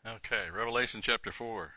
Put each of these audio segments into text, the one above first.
Okay, Revelation chapter 4.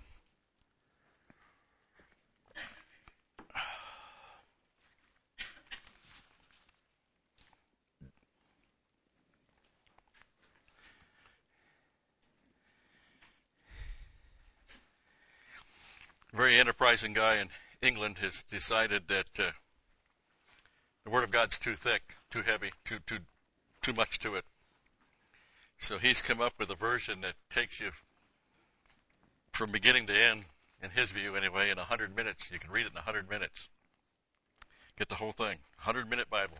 A very enterprising guy in England has decided that the Word of God's too thick, too heavy, too much to it. So he's come up with a version that takes you from beginning to end, in his view anyway, in 100 minutes. You can read it in 100 minutes. Get the whole thing. 100-minute Bible.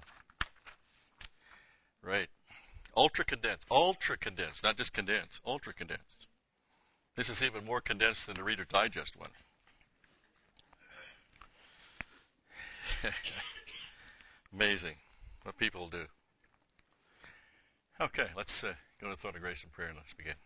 Right. Ultra condensed, not just condensed, ultra condensed. This is even more condensed than the Reader's Digest one. Amazing what people do. Okay, let's go to the throne of grace and prayer and let's begin.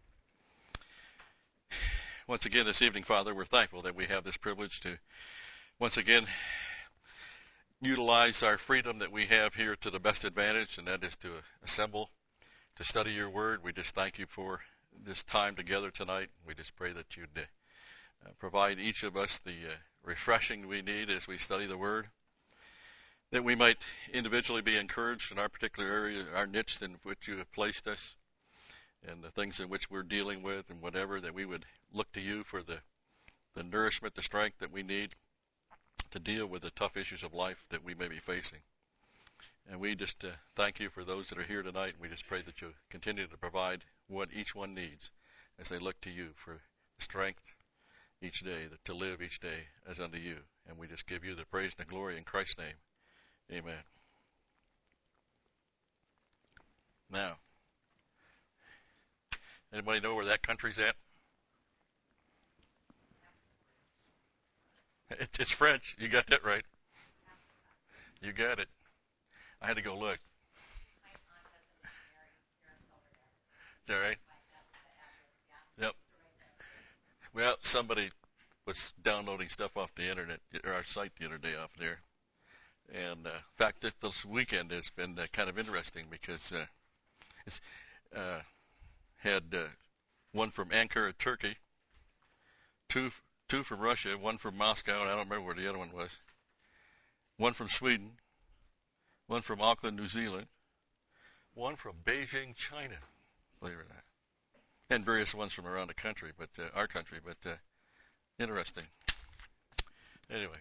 Once again this evening, Father, we're thankful that we have this privilege to once again utilize our freedom that we have here to the best advantage, and that is to assemble, to study your word. We just thank you for this time together tonight. We just pray that you'd provide each of us the refreshing we need as we study the word, that we might individually be encouraged in our particular area, our niche in which you have placed us, and the things in which we're dealing with and whatever, that we would look to you for the nourishment, the strength that we need to deal with the tough issues of life that we may be facing. And we just thank you for those that are here tonight. We just pray that you continue to provide what each one needs as they look to you for strength each day, to live each day as unto you. And we just give you the praise and the glory in Christ's name. Amen. Now, anybody know where that country's at? It's French. You got that right. You got it. I had to go look. Is that right? Yep. Well, somebody was downloading stuff off the internet, or our site the other day off there. And in fact, this weekend has been kind of interesting because it's had one from Ankara, Turkey, two from Russia, one from Moscow, and I don't remember where the other one was. One from Sweden, one from Auckland, New Zealand, one from Beijing, China, believe it or not, and various ones from around the country, but our country, but interesting. Anyway.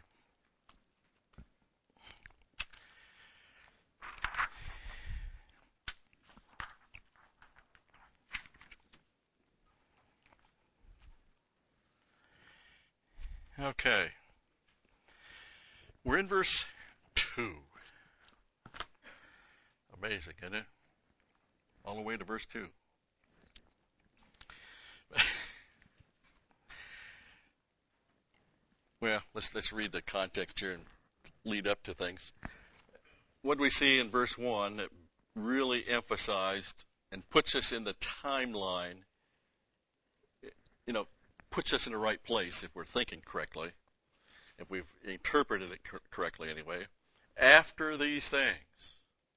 Okay. We're in verse 2. Amazing, isn't it? All the way to verse 2. Well, let's read the context here and lead up to things. What do we see in verse 1 that really emphasized and puts us in the timeline, puts us in the right place if we're thinking correctly, if we've interpreted it correctly anyway. After these things.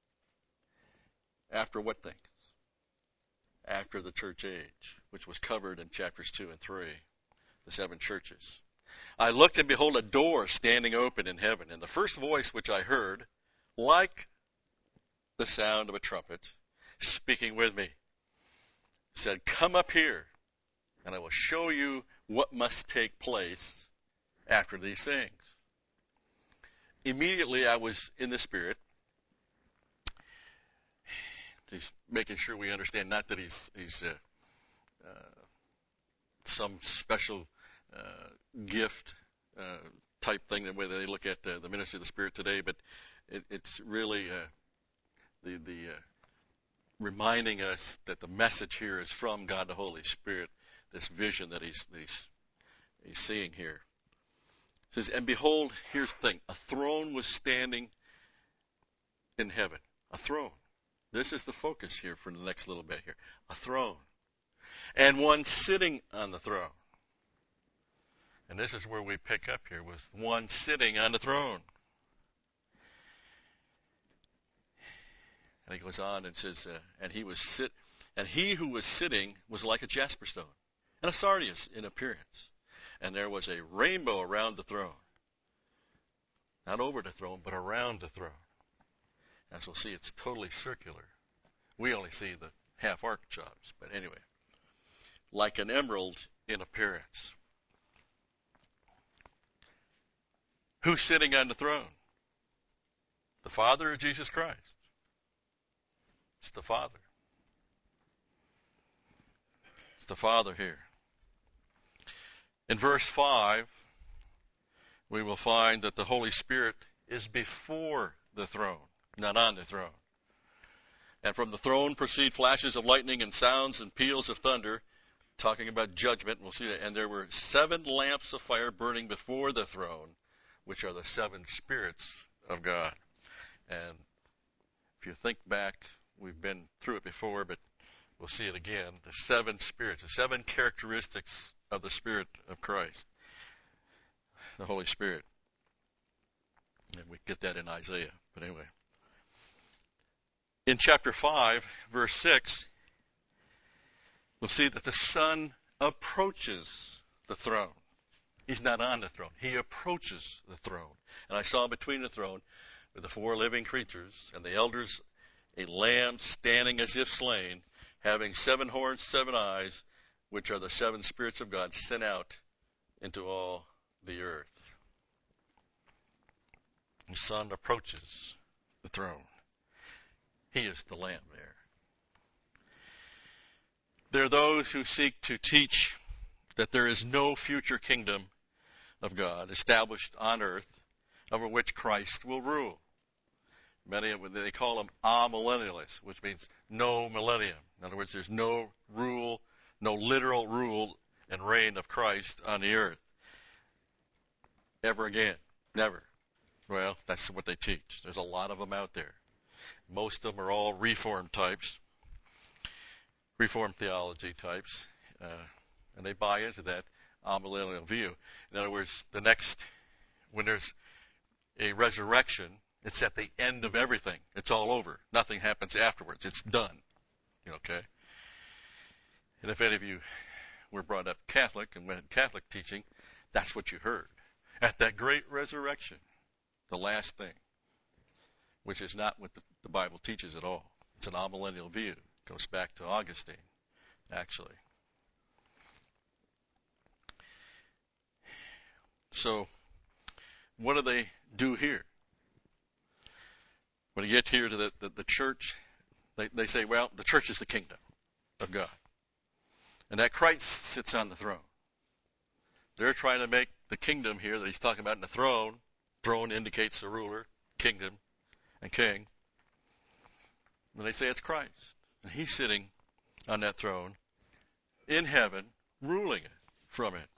After what things? After the church age, which was covered in chapters 2 and 3, the 7 churches. I looked, and behold, a door standing open in heaven, and the first voice which I heard, like the sound of a trumpet, speaking with me, said, "Come up here, and I will show you what must take place after these things." Immediately I was in the Spirit. He's making sure we understand, not that he's some special gift type thing, the way they look at the ministry of the Spirit today, but it's really the reminding us that the message here is from God the Holy Spirit, this vision that he's seeing here. It says, "And behold," here's the thing, "a throne was standing in heaven." A throne. This is the focus here for the next little bit here. A throne. And one sitting on the throne. And this is where we pick up here, with one sitting on the throne. And he goes on and says, and he was And he who was sitting was like a jasper stone, and a sardius in appearance. And there was a rainbow around the throne. Not over the throne, but around the throne. As we'll see, it's totally circular. We only see the half-arc jobs, but anyway. Like an emerald in appearance. Who's sitting on the throne? The Father or Jesus Christ? It's the Father. It's the Father here. In verse 5, we will find that the Holy Spirit is before the throne, not on the throne. And from the throne proceed flashes of lightning and sounds and peals of thunder, talking about judgment. We'll see that. And there were 7 lamps of fire burning before the throne, which are the 7 spirits of God. And if you think back, we've been through it before, but we'll see it again. The 7 spirits, the 7 characteristics of the Spirit of Christ, the Holy Spirit. And we get that in Isaiah. But anyway. In chapter 5, verse 6, we'll see that the Son approaches the throne. He's not on the throne. He approaches the throne. And I saw between the throne with the 4 living creatures and the elders a lamb standing as if slain, having 7 horns, 7 eyes, which are the 7 spirits of God sent out into all the earth. The Son approaches the throne. He is the Lamb there. There are those who seek to teach that there is no future kingdom of God established on earth over which Christ will rule. Many of them, they call them amillennialists, which means no millennium. In other words, there's no rule, no literal rule and reign of Christ on the earth ever again. Never. Well, that's what they teach. There's a lot of them out there. Most of them are all Reformed types, Reformed theology types, and they buy into that amillennial view. In other words, when there's a resurrection, it's at the end of everything. It's all over. Nothing happens afterwards. It's done. Okay? And if any of you were brought up Catholic and went in Catholic teaching, that's what you heard. At that great resurrection, the last thing, which is not what the Bible teaches at all. It's an amillennial view. It goes back to Augustine, actually. So, what do they do here? When you get here to the church, they say, well, the church is the kingdom of God. And that Christ sits on the throne. They're trying to make the kingdom here that he's talking about in the throne. Throne indicates the ruler, kingdom, and king. And they say it's Christ. And he's sitting on that throne in heaven, ruling it from it.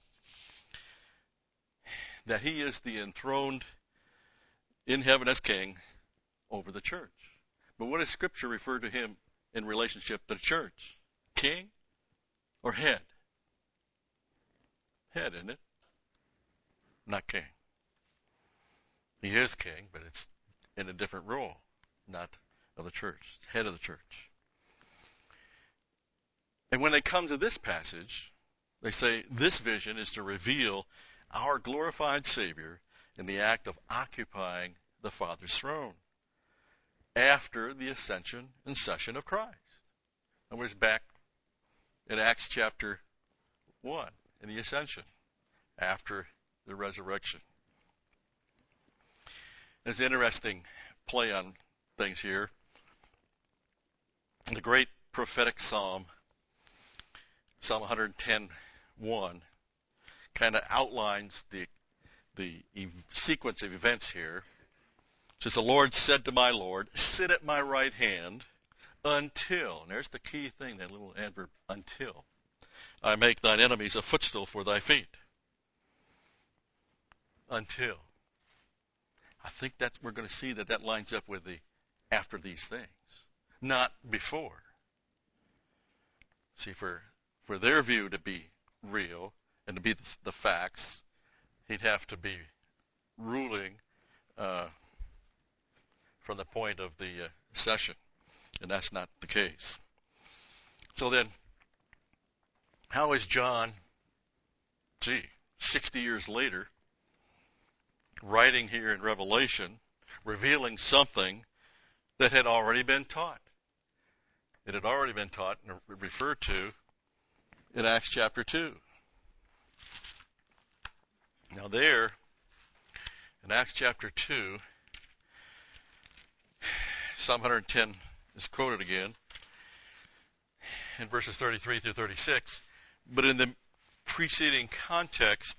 That he is the enthroned in heaven as king over the church. But what does Scripture refer to him in relationship to the church? King or head? Head, isn't it? Not king. He is king, but it's in a different role, not of the church, head of the church. And when they come to this passage, they say this vision is to reveal our glorified Savior in the act of occupying the Father's throne after the ascension and session of Christ. And we're back in Acts chapter 1, in the ascension, after the resurrection. There's an interesting play on things here. The great prophetic psalm, Psalm 110:1, kind of outlines the sequence of events here. It says, the Lord said to my Lord, sit at my right hand until, and there's the key thing, that little adverb, until I make thine enemies a footstool for thy feet. Until. I think we're going to see that lines up with the after these things, not before. See, for their view to be real and to be the facts, he'd have to be ruling from the point of the session, and that's not the case. So then, how is John, 60 years later, writing here in Revelation, revealing something that had already been taught? It had already been taught and referred to in Acts chapter 2. Now there, in Acts chapter 2, Psalm 110 is quoted again in verses 33 through 36. But in the preceding context,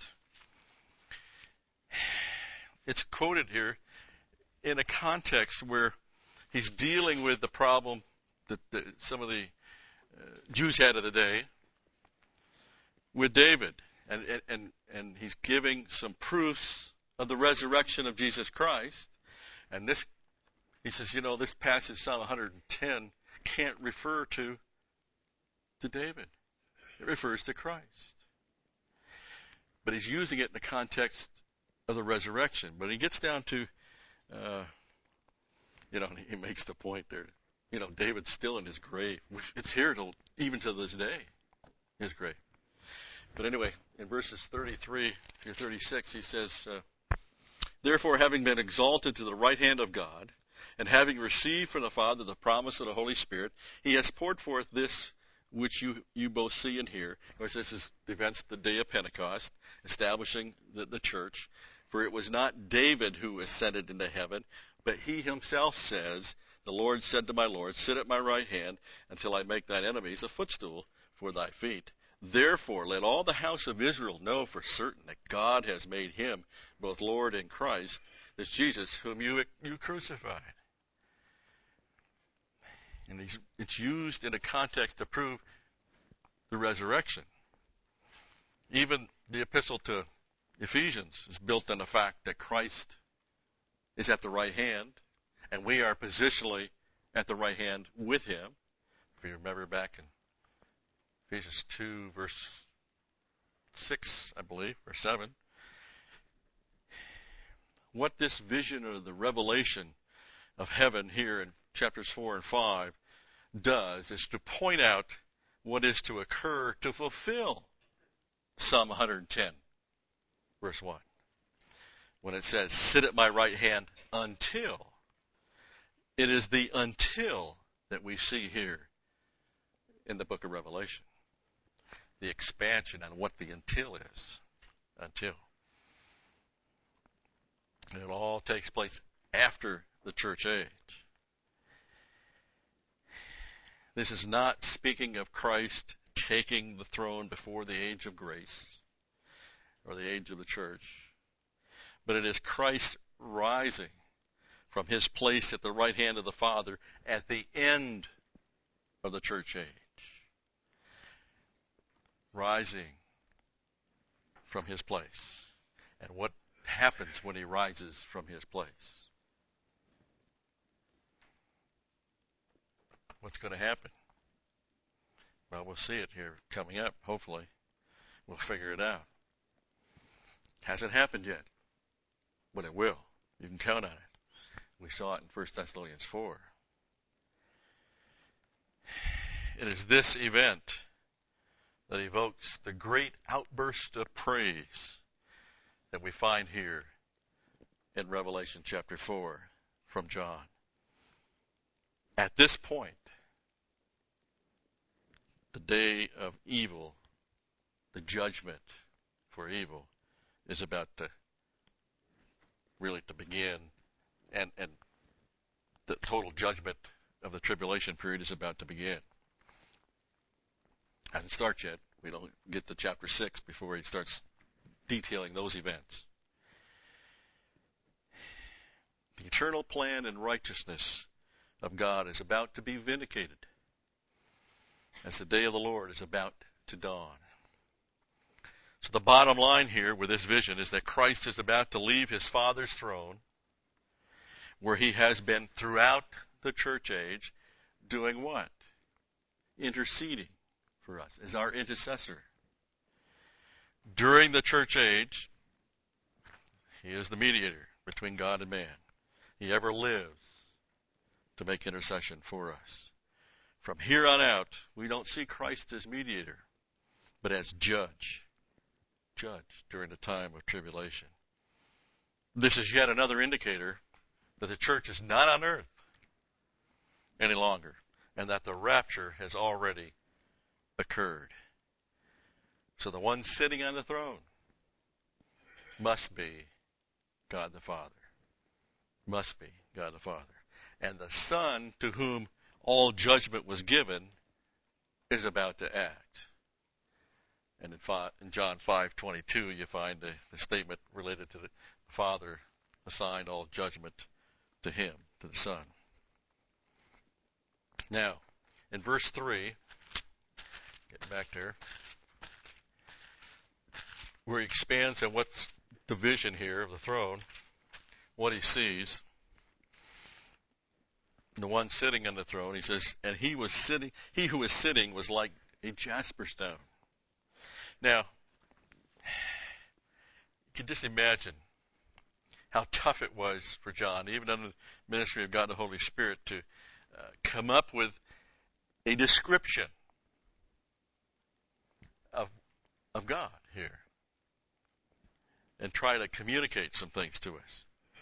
it's quoted here in a context where he's dealing with the problem that some of the Jews had of the day with David. And he's giving some proofs of the resurrection of Jesus Christ. And this, he says, this passage, Psalm 110, can't refer to David. It refers to Christ. But he's using it in the context of the resurrection. But he gets down to, he makes the point there. David's still in his grave. It's here even to this day, his grave. But anyway, in verses 33 through 36, he says, therefore, having been exalted to the right hand of God, and having received from the Father the promise of the Holy Spirit, he has poured forth this which you both see and hear. Of course, this is the events of the day of Pentecost, establishing the church. For it was not David who ascended into heaven, but he himself says, the Lord said to my Lord, sit at my right hand until I make thine enemies a footstool for thy feet. Therefore, let all the house of Israel know for certain that God has made him both Lord and Christ, this Jesus whom you crucified. And it's used in a context to prove the resurrection. Even the epistle to Ephesians is built on the fact that Christ is at the right hand, and we are positionally at the right hand with him. If you remember back in Ephesians 2, verse 6, I believe, or 7. What this vision or the revelation of heaven here in chapters 4 and 5 does is to point out what is to occur to fulfill Psalm 110, verse 1. When it says, sit at my right hand until. It is the until that we see here in the book of Revelation. The expansion on what the until is. Until. And it all takes place after the church age. This is not speaking of Christ taking the throne before the age of grace or the age of the church, but it is Christ rising from his place at the right hand of the Father at the end of the church age. Rising from his place. And what happens when he rises from his place? What's going to happen? Well, we'll see it here coming up, hopefully. We'll figure it out. Hasn't happened yet, but it will. You can count on it. We saw it in 1 Thessalonians 4. It is this event that evokes the great outburst of praise that we find here in Revelation chapter 4 from John. At this point, the day of evil, the judgment for evil, is about to begin, and the total judgment of the tribulation period is about to begin. Hasn't started yet. We don't get to chapter 6 before he starts detailing those events. The eternal plan and righteousness of God is about to be vindicated as the day of the Lord is about to dawn. So the bottom line here with this vision is that Christ is about to leave his Father's throne, where he has been throughout the church age, doing what? Interceding for us as our intercessor. During the church age, he is the mediator between God and man. He ever lives to make intercession for us. From here on out, we don't see Christ as mediator, but as judge during the time of tribulation. This is yet another indicator that the church is not on earth any longer, and that the rapture has already occurred. So the one sitting on the throne must be God the Father. Must be God the Father. And the Son, to whom all judgment was given, is about to act. And in John 5:22, you find the statement related to the Father assigned all judgment to him, to the Son. Now, in verse 3, get back there, where he expands on what's the vision here of the throne, what he sees. The one sitting on the throne, he says, and he who was sitting was like a jasper stone. Now, you can just imagine how tough it was for John, even under the ministry of God the Holy Spirit, to come up with a description of God here and try to communicate some things to us.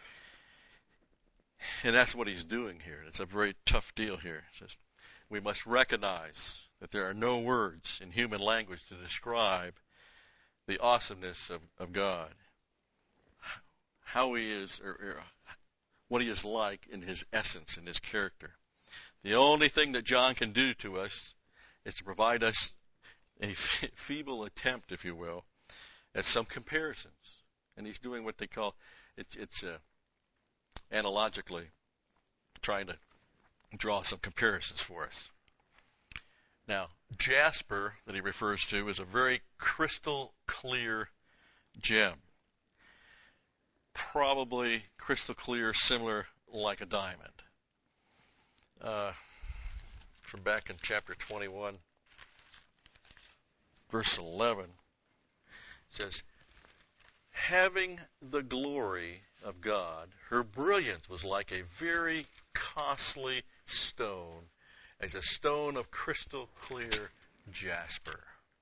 And that's what he's doing here. It's a very tough deal here. It says, we must recognize that there are no words in human language to describe the awesomeness of God, how he is, or what he is like in his essence, in his character. The only thing that John can do to us is to provide us a feeble attempt, if you will, at some comparisons. And he's doing what they call, it's analogically trying to draw some comparisons for us. Now, jasper that he refers to is a very crystal clear gem. Probably crystal clear, similar like a diamond. From back in chapter 21, verse 11, it says, having the glory of God, her brilliance was like a very costly stone, as a stone of crystal clear jasper.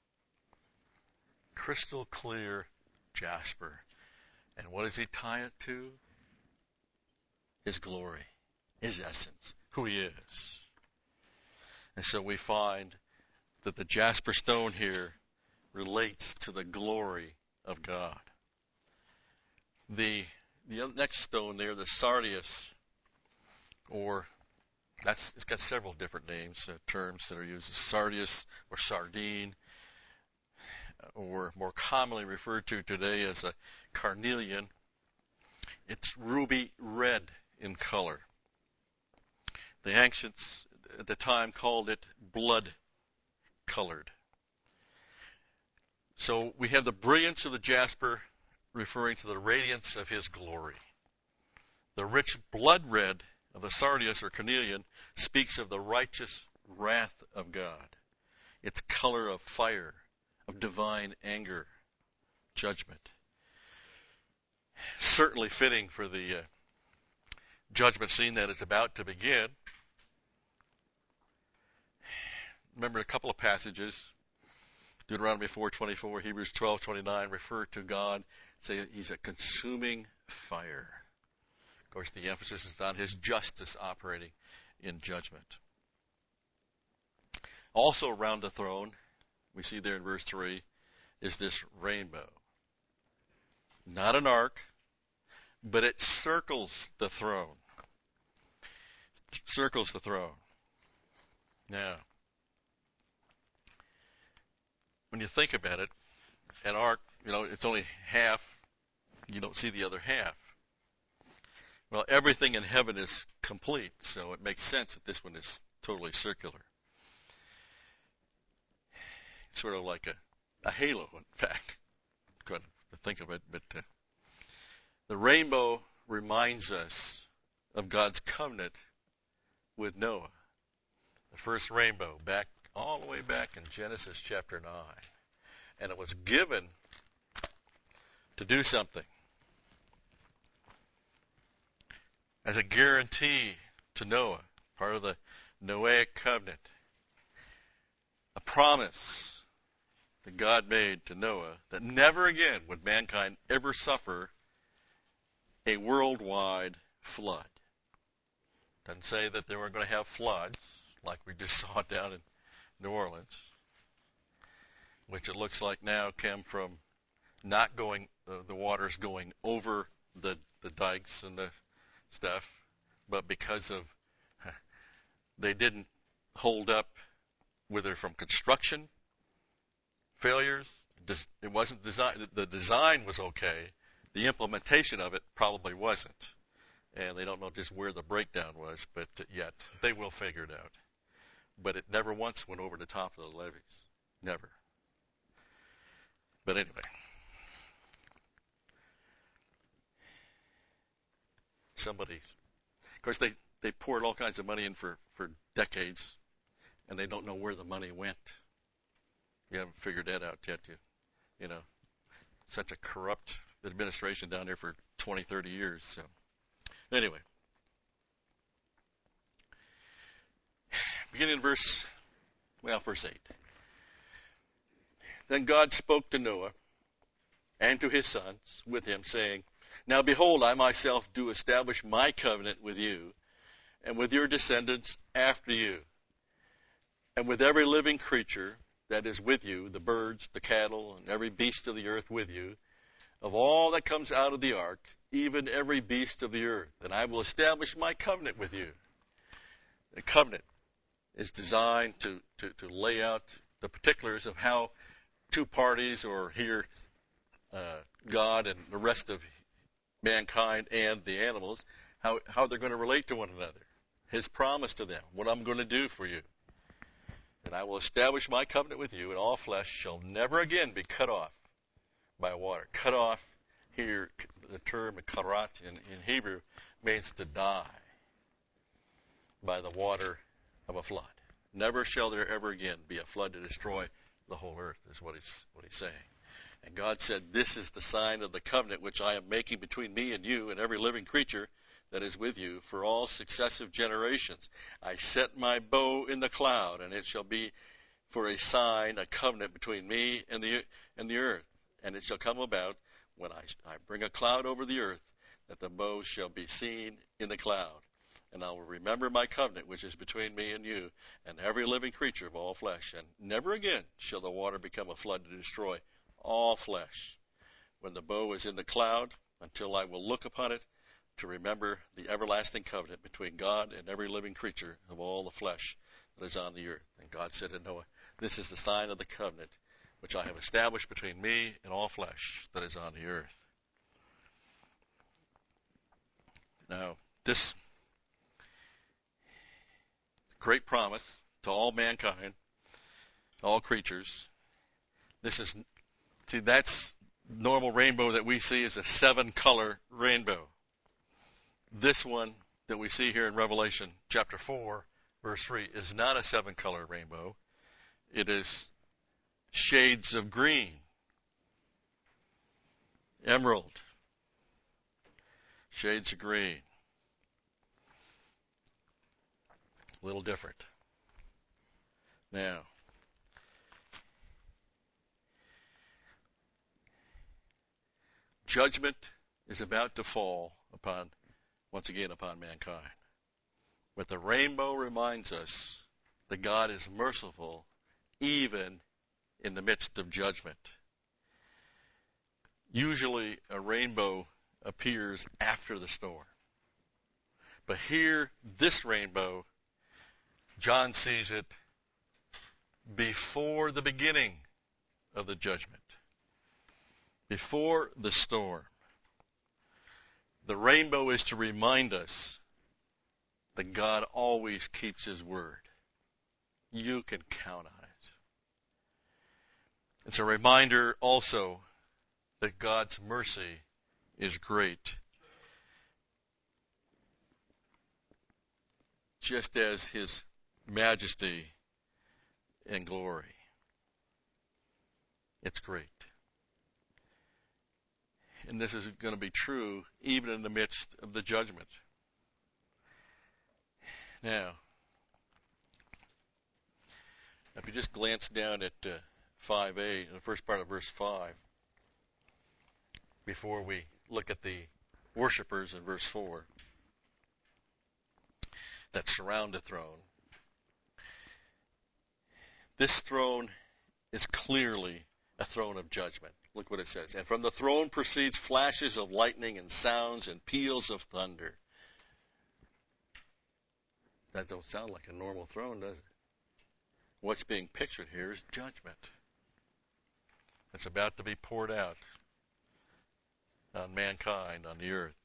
Crystal clear jasper. And what does he tie it to? His glory, his essence, who he is. And so we find that the jasper stone here relates to the glory of God. The next stone there, the sardius, it's got several different names, terms that are used as sardius or sardine, or more commonly referred to today as a carnelian. It's ruby red in color. The ancients at the time called it blood colored. So we have the brilliance of the jasper referring to the radiance of his glory. The rich blood red of the sardius or carnelian speaks of the righteous wrath of God, its color of fire, of divine anger, judgment. Certainly fitting for the judgment scene that is about to begin. Remember a couple of passages, Deuteronomy 4:24, Hebrews 12:29, refer to God, say he's a consuming fire. Of course, the emphasis is on his justice operating in judgment. Also around the throne, we see there in verse 3, is this rainbow. Not an ark, but it circles the throne. Circles the throne. Now, when you think about it, an ark, it's only half. You don't see the other half. Well, everything in heaven is complete, so it makes sense that this one is totally circular. It's sort of like a halo, in fact, to think of it. But the rainbow reminds us of God's covenant with Noah. The first rainbow, all the way back in Genesis chapter 9. And it was given to do something. As a guarantee to Noah, part of the Noahic covenant. a promise that God made to Noah that never again would mankind ever suffer a worldwide flood. Doesn't say that they were going to have floods like we just saw down in New Orleans, which it looks like now came from not going, the waters going over the dikes and the stuff, but because of they didn't hold up, whether from construction failures. It wasn't designed. The design was okay. The implementation of it probably wasn't. And they don't know just where the breakdown was, but yet they will figure it out. But it never once went over the top of the levees. Never. But anyway. Somebody, of course, they poured all kinds of money in for decades, and they don't know where the money went. You haven't figured that out yet. You know, such a corrupt administration down there for 20, 30 years. So anyway, beginning in verse 8. Then God spoke to Noah and to his sons with him, saying, Now behold, I myself do establish my covenant with you and with your descendants after you, and with every living creature that is with you, the birds, the cattle, and every beast of the earth with you, of all that comes out of the ark, even every beast of the earth. And I will establish my covenant with you. The covenant is designed to lay out the particulars of how two parties, or here God and the rest of mankind and the animals, how they're going to relate to one another. His promise to them, what I'm going to do for you. And I will establish my covenant with you, and all flesh shall never again be cut off by water. Cut off here, the term karat in Hebrew means to die by the water of a flood. Never shall there ever again be a flood to destroy the whole earth, is what he's saying. And God said, This is the sign of the covenant which I am making between me and you and every living creature that is with you for all successive generations. I set my bow in the cloud, and it shall be for a sign, a covenant between me and the earth. And it shall come about when I bring a cloud over the earth, that the bow shall be seen in the cloud. And I will remember my covenant which is between me and you and every living creature of all flesh. And never again shall the water become a flood to destroy all flesh, when the bow is in the cloud, until I will look upon it to remember the everlasting covenant between God and every living creature of all the flesh that is on the earth. And God said to Noah, This is the sign of the covenant which I have established between me and all flesh that is on the earth. Now, this great promise to all mankind, all creatures, that's normal rainbow that we see is a 7-color rainbow. This one that we see here in Revelation chapter 4, verse 3, is not a 7-color rainbow. It is shades of green, emerald, shades of green. A little different. Now, judgment is about to fall once again upon mankind. But the rainbow reminds us that God is merciful even in the midst of judgment. Usually a rainbow appears after the storm. But here, this rainbow, John sees it before the beginning of the judgment, before the storm. The rainbow is to remind us that God always keeps His word. You can count on it. It's a reminder also that God's mercy is great, just as His majesty and glory. It's great. And this is going to be true even in the midst of the judgment. Now, If you just glance down at 5a, the first part of verse 5, before we look at the worshipers in verse 4 that surround the throne. This throne is clearly a throne of judgment. Look what it says. And from the throne proceeds flashes of lightning and sounds and peals of thunder. That don't sound like a normal throne, does it? What's being pictured here is judgment. It's about to be poured out on mankind, on the earth.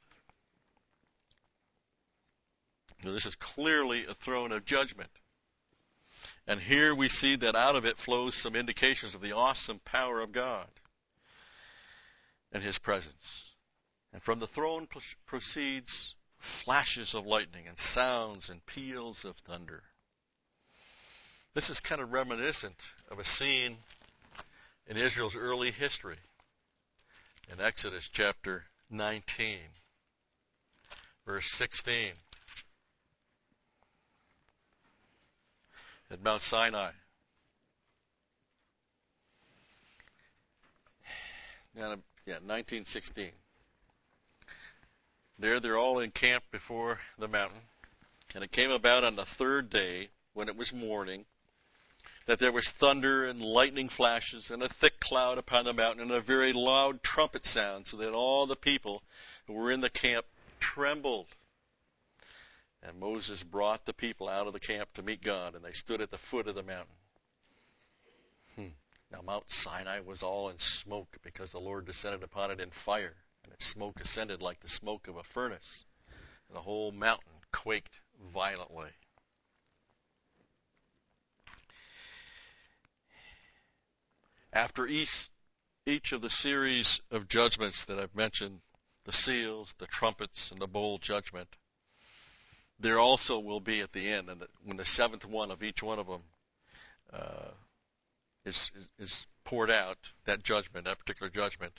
Now, this is clearly a throne of judgment. And here we see that out of it flows some indications of the awesome power of God and His presence. And from the throne proceeds flashes of lightning and sounds and peals of thunder. This is kind of reminiscent of a scene in Israel's early history in Exodus chapter 19, verse 16. At Mount Sinai. Yeah, 1916. There they're all encamped before the mountain. And it came about on the third day, when it was morning, that there was thunder and lightning flashes and a thick cloud upon the mountain and a very loud trumpet sound, so that all the people who were in the camp trembled. And Moses brought the people out of the camp to meet God, and they stood at the foot of the mountain. Now Mount Sinai was all in smoke, because the Lord descended upon it in fire, and its smoke ascended like the smoke of a furnace, and the whole mountain quaked violently. After each of the series of judgments that I've mentioned, the seals, the trumpets, and the bowl judgment, there also will be at the end, and when the seventh one of each one of them is poured out, that judgment, that particular judgment,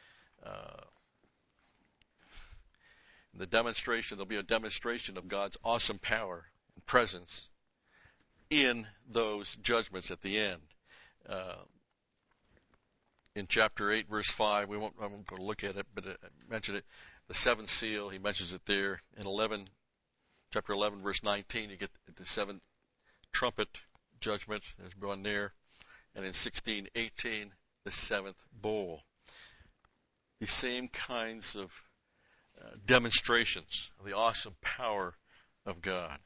there'll be a demonstration of God's awesome power and presence in those judgments at the end. In chapter 8, verse 5, I won't go look at it, but I mentioned it. The seventh seal, he mentions it there. In chapter 11, verse 19, you get the seventh trumpet judgment is drawn there. And in 16:18, the seventh bowl. These same kinds of demonstrations of the awesome power of God.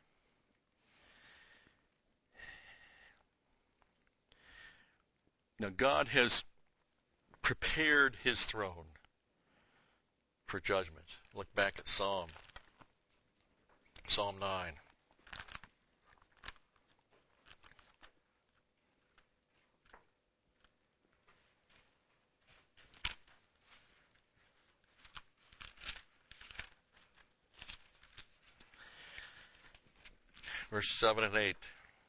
Now, God has prepared His throne for judgment. Look back at Psalm 9. Verse 7 and 8.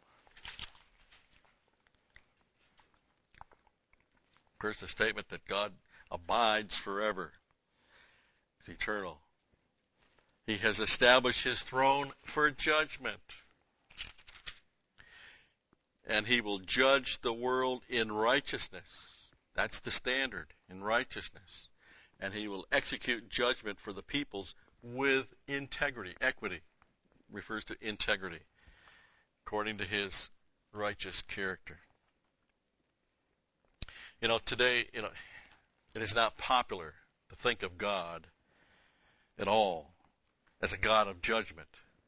First, the statement that God abides forever. It's eternal. He has established His throne for judgment. And He will judge the world in righteousness. That's the standard, in righteousness. And He will execute judgment for the peoples with integrity. Equity refers to integrity, according to His righteous character. Today, it is not popular to think of God at all as a God of judgment.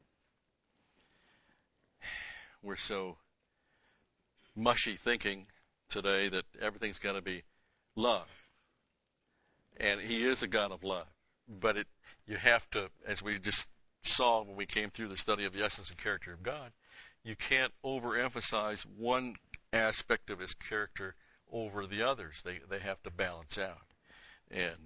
We're so mushy thinking today that everything's got to be love. And He is a God of love. But you have to, as we just saw when we came through the study of the essence and character of God, you can't overemphasize one aspect of His character over the others. They have to balance out. And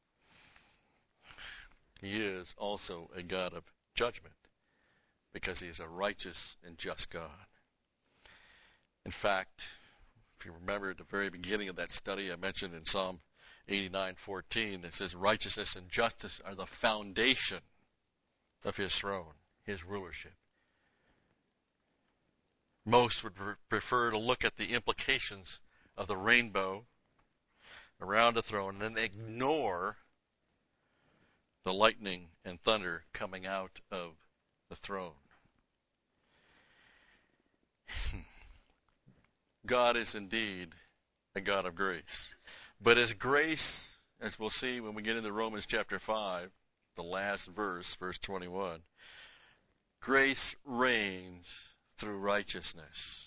He is also a God of judgment, because He is a righteous and just God. In fact, if you remember at the very beginning of that study, I mentioned in Psalm 89:14, it says, righteousness and justice are the foundation of His throne, His rulership. Most would prefer to look at the implications of the rainbow around the throne and then ignore the lightning and thunder coming out of the throne. God is indeed a God of grace. But His grace, as we'll see when we get into Romans chapter 5, the last verse, verse 21, grace reigns through righteousness.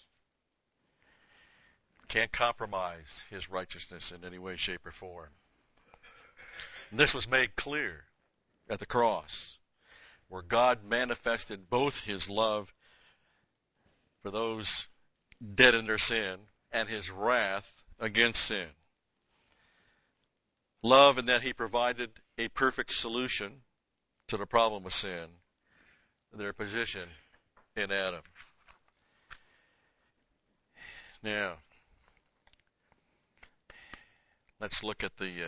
Can't compromise His righteousness in any way, shape, or form. And this was made clear at the cross, where God manifested both His love for those dead in their sin and His wrath against sin. Love in that He provided a perfect solution to the problem of sin, their position in Adam. Now, let's look at the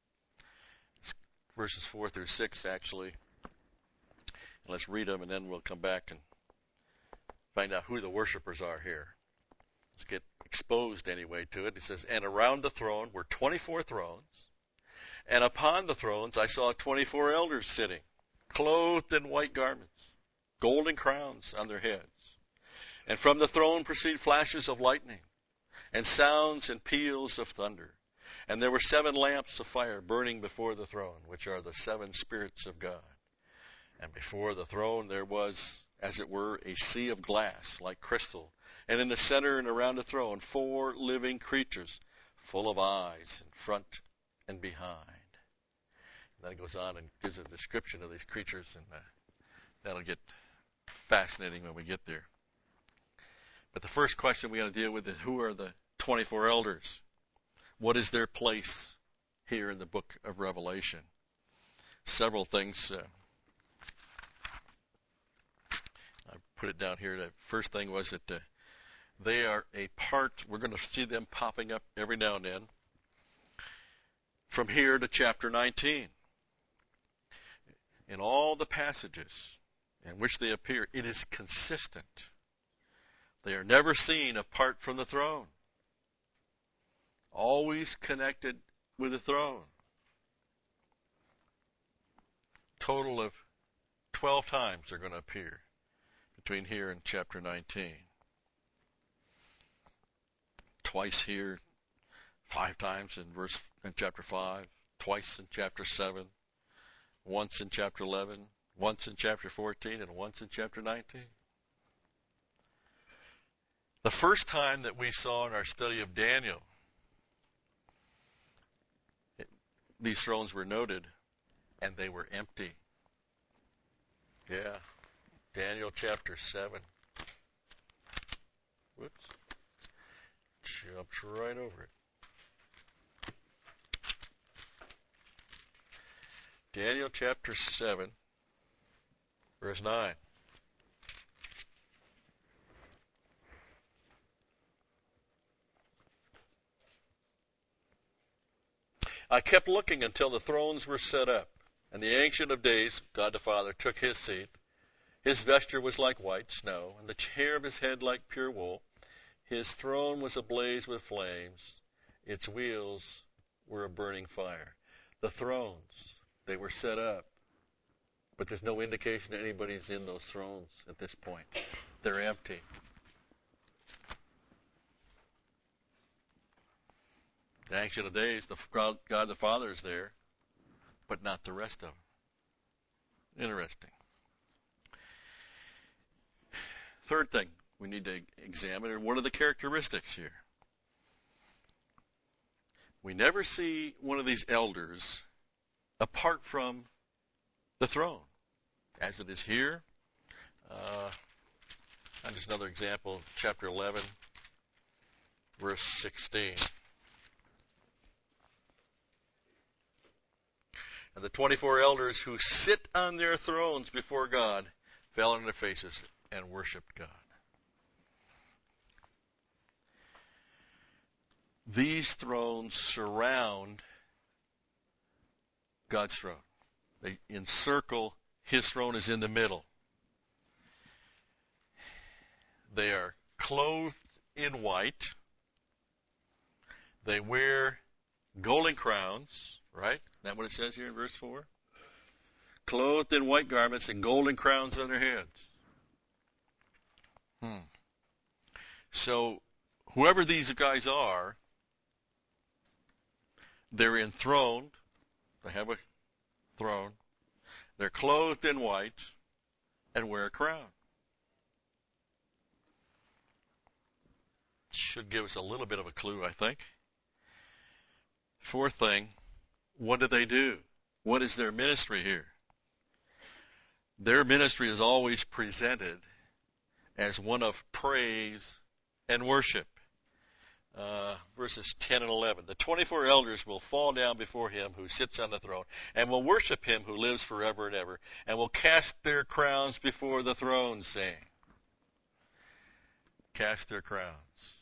verses 4 through 6, actually. And let's read them, and then we'll come back and find out who the worshipers are here. Let's get exposed anyway to it. It says, and around the throne were 24 thrones, and upon the thrones I saw 24 elders sitting, clothed in white garments, golden crowns on their heads. And from the throne proceed flashes of lightning, and sounds and peals of thunder. And there were 7 lamps of fire burning before the throne, which are the 7 spirits of God. And before the throne there was, as it were, a sea of glass, like crystal. And in the center and around the throne, 4 living creatures, full of eyes in front and behind. And then it goes on and gives a description of these creatures, and that'll get fascinating when we get there. But the first question we got to deal with is, who are the 24 elders? What is their place here in the book of Revelation? Several things. I put it down here. The first thing was that they are a part. We're going to see them popping up every now and then. From here to chapter 19. In all the passages in which they appear, it is consistent. They are never seen apart from the throne. Always connected with the throne. Total of 12 times they're going to appear between here and chapter 19. Twice here, 5 times in chapter 5, twice in chapter 7, once in chapter 11, once in chapter 14, and once in chapter 19. The first time that we saw in our study of Daniel, these thrones were noted, and they were empty. Yeah, Daniel chapter 7. Whoops. Jumped right over it. Daniel chapter 7, verse 9. I kept looking until the thrones were set up, and the Ancient of Days, God the Father, took his seat. His vesture was like white snow, and the hair of his head like pure wool. His throne was ablaze with flames. Its wheels were a burning fire. The thrones, they were set up, but there's no indication that anybody's in those thrones at this point. They're empty. The Ancient of Days, the God the Father is there, but not the rest of them. Interesting. Third thing we need to examine are what are the characteristics here. We never see one of these elders apart from the throne, as it is here. And just another example, chapter 11, verse 16. And the 24 elders who sit on their thrones before God fell on their faces and worshiped God. These thrones surround God's throne. They encircle His throne is in the middle. They are clothed in white. They wear golden crowns, right? Isn't that what it says here in verse 4? Clothed in white garments and golden crowns on their heads. So, whoever these guys are, they're enthroned. They have a throne. They're clothed in white and wear a crown. Should give us a little bit of a clue, I think. Fourth thing, what do? What is their ministry here? Their ministry is always presented as one of praise and worship. Verses 10 and 11. The 24 elders will fall down before him who sits on the throne, and will worship him who lives forever and ever, and will cast their crowns before the throne, saying, cast their crowns.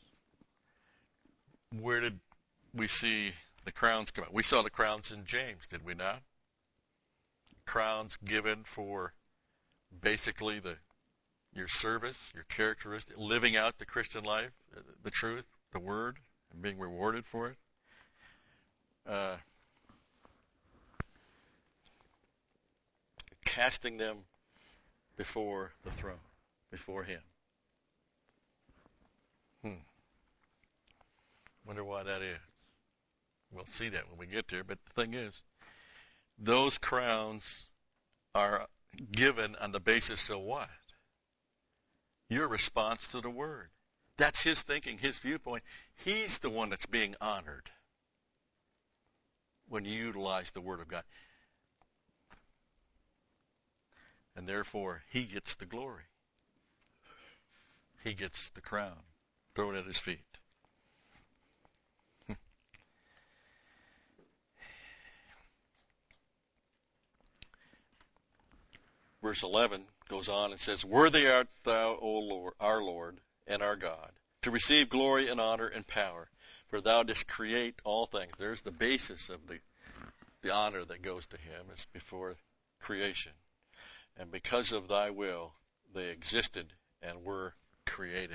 Where did we see the crowns come out? We saw the crowns in James, did we not? Crowns given for basically your service, your characteristic, living out the Christian life, the truth, the word, and being rewarded for it. Casting them before the throne, before him. Wonder why that is. We'll see that when we get there, but the thing is, those crowns are given on the basis of what? Your response to the word. That's his thinking, his viewpoint. He's the one that's being honored when you utilize the word of God. And therefore, he gets the glory. He gets the crown thrown at his feet. Verse 11 goes on and says, worthy art thou, O Lord, our Lord and our God, to receive glory and honor and power, for thou didst create all things. There's the basis of the honor that goes to him. It's before creation. And because of thy will, they existed and were created.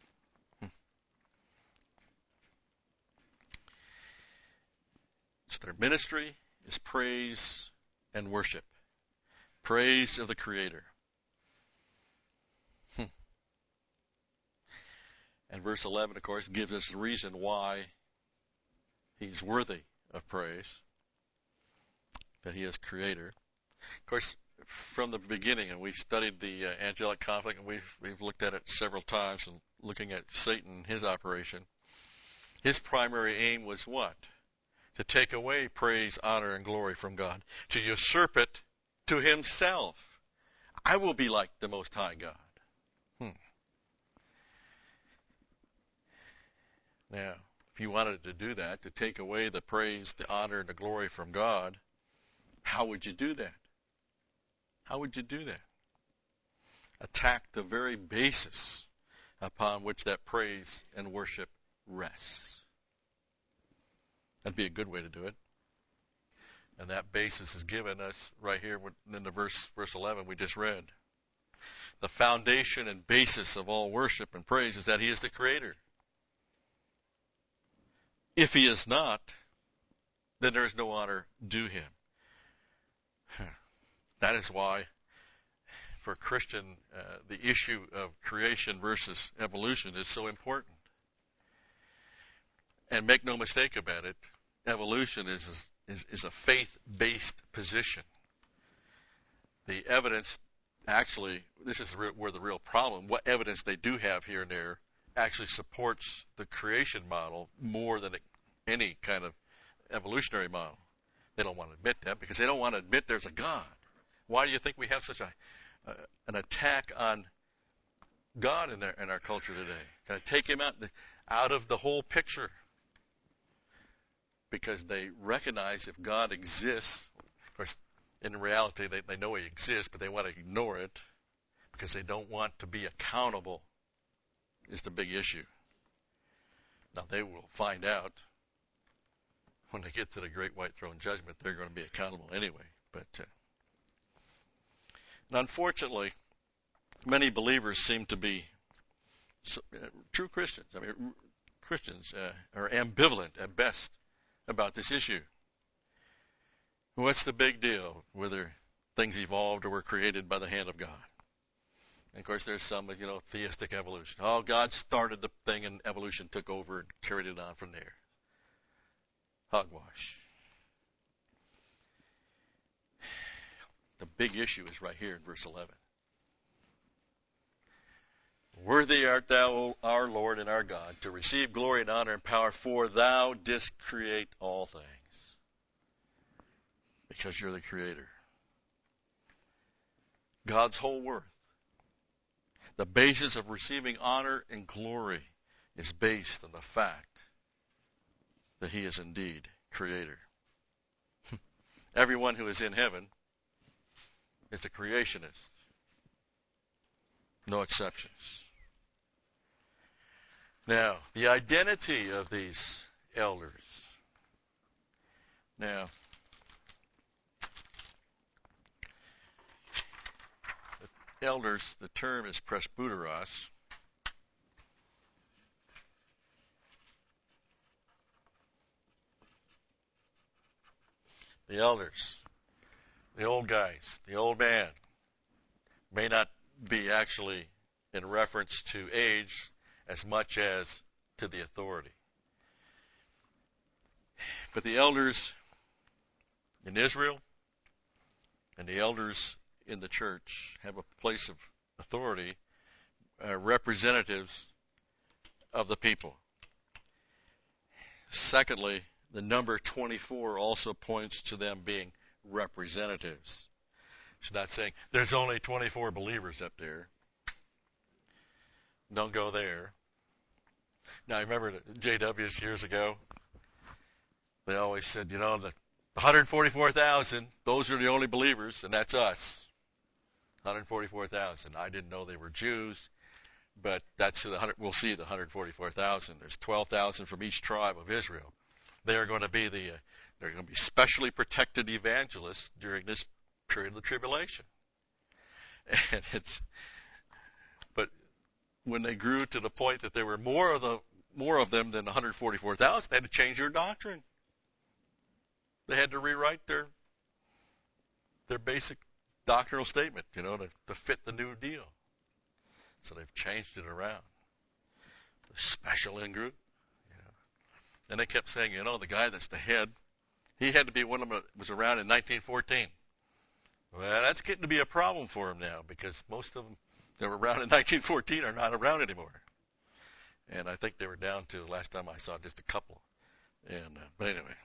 So their ministry is praise and worship. Praise of the Creator. And verse 11, of course, gives us the reason why he's worthy of praise, that he is Creator. Of course, from the beginning, and we've studied the angelic conflict, and we've looked at it several times, and looking at Satan, his operation. His primary aim was what? To take away praise, honor, and glory from God, to usurp it to himself. I will be like the Most High God. Now, if you wanted to do that, to take away the praise, the honor, and the glory from God, how would you do that? How would you do that? Attack the very basis upon which that praise and worship rests. That'd be a good way to do it. And that basis is given us right here in the verse 11 we just read. The foundation and basis of all worship and praise is that he is the Creator. If he is not, then there is no honor due him. That is why, for a Christian, the issue of creation versus evolution is so important. And make no mistake about it, evolution is a faith-based position. The evidence, actually, this is where the real problem, what evidence they do have here and there, actually supports the creation model more than any kind of evolutionary model. They don't want to admit that because they don't want to admit there's a God. Why do you think we have such an attack on God in our culture today? Kind of take him out of the whole picture. Because they recognize if God exists, of course, in reality they know he exists, but they want to ignore it because they don't want to be accountable is the big issue. Now they will find out when they get to the great white throne judgment, they're going to be accountable anyway. But and unfortunately, many believers seem to be So, true Christians, Christians are ambivalent at best about this issue. What's the big deal whether things evolved or were created by the hand of God? And of course, there's some, theistic evolution. Oh, God started the thing and evolution took over and carried it on from there. Hogwash. The big issue is right here in verse 11. Worthy art thou, our Lord and our God, to receive glory and honor and power, for thou didst create all things. Because you're the creator. God's whole worth. The basis of receiving honor and glory is based on the fact that he is indeed creator. Everyone who is in heaven is a creationist. No exceptions. Now, the identity of these elders. Now, the elders, the term is presbyteros. The elders, the old guys, the old man, may not be actually in reference to age as much as to the authority. But the elders in Israel and the elders in the church have a place of authority, representatives of the people. Secondly, the number 24 also points to them being representatives. It's not saying there's only 24 believers up there. Don't go there. Now, I remember the JWs years ago, they always said, the 144,000, those are the only believers, and that's us. 144,000. I didn't know they were Jews, but that's we'll see the 144,000. There's 12,000 from each tribe of Israel. They are going to be they're going to be specially protected evangelists during this period of the tribulation. And but when they grew to the point that there were more of them than 144,000, they had to change their doctrine. They had to rewrite their basic doctrinal statement, to fit the new deal. So they've changed it around. The special in group. And they kept saying, the guy that's the head, he had to be one of them that was around in 1914. Well, that's getting to be a problem for him now, because most of them that were around in 1914 are not around anymore. And I think they were down to, last time I saw, just a couple. But anyway.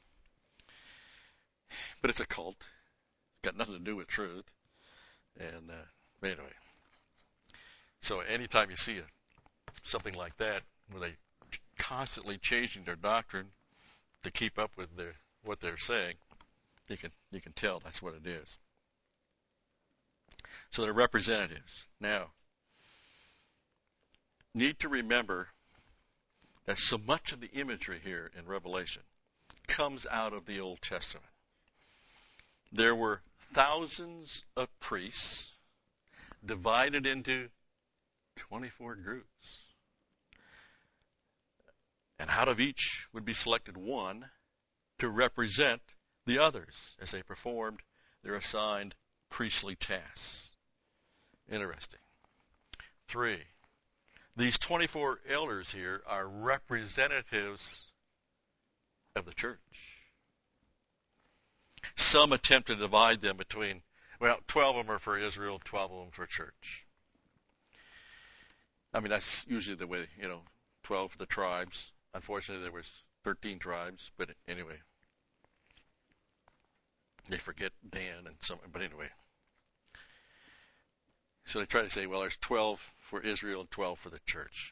But it's a cult. It's got nothing to do with truth. And anyway. So anytime you see something like that, where they constantly changing their doctrine to keep up with what they're saying, you can tell that's what it is. So they're representatives. Now, need to remember that so much of the imagery here in Revelation comes out of the Old Testament. There were thousands of priests divided into 24 groups. And out of each would be selected one to represent the others as they performed their assigned priestly tasks. Interesting. 3, these 24 elders here are representatives of the church. Some attempt to divide them between, 12 of them are for Israel, 12 of them for church. That's usually the way, 12 for the tribes. Unfortunately, there was 13 tribes, but anyway. They forget Dan and some, but anyway. So they try to say, there's 12 for Israel and 12 for the church.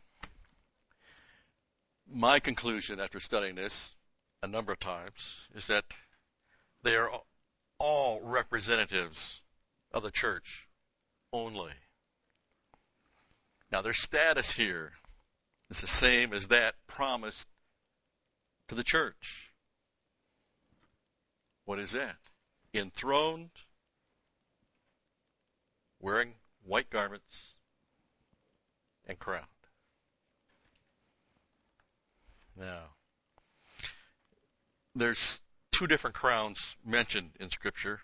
My conclusion after studying this a number of times is that they are all representatives of the church only. Now, their status here is the same as that promised to the church. What is that? Enthroned, wearing white garments, and crowned. Now, there's two different crowns mentioned in Scripture.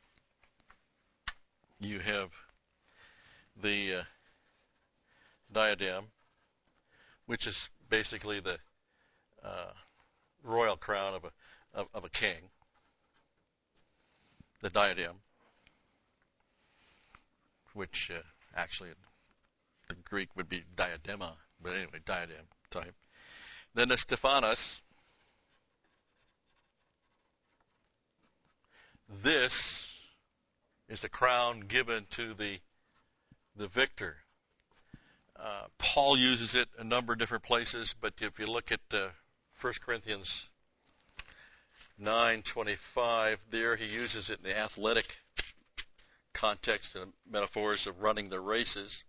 You have the diadem, which is basically the royal crown of a king. The diadem, which actually the Greek would be diadema, but anyway, diadem type. Then the Stephanos. This is the crown given to the victor. Paul uses it a number of different places, but if you look at 1 Corinthians 9:25, there he uses it in the athletic context and metaphors of running the races.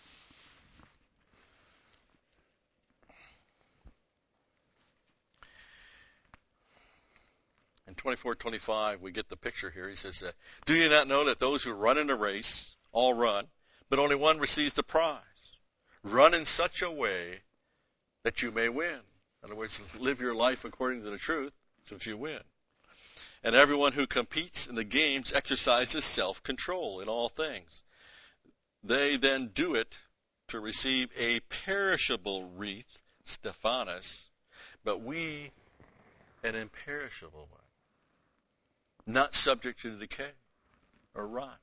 In 24:25, we get the picture here. He says, do you not know that those who run in a race all run, but only one receives the prize? Run in such a way that you may win. In other words, live your life according to the truth, so if you win. And everyone who competes in the games exercises self-control in all things. They then do it to receive a perishable wreath, Stephanos, but we an imperishable one, not subject to decay or rot.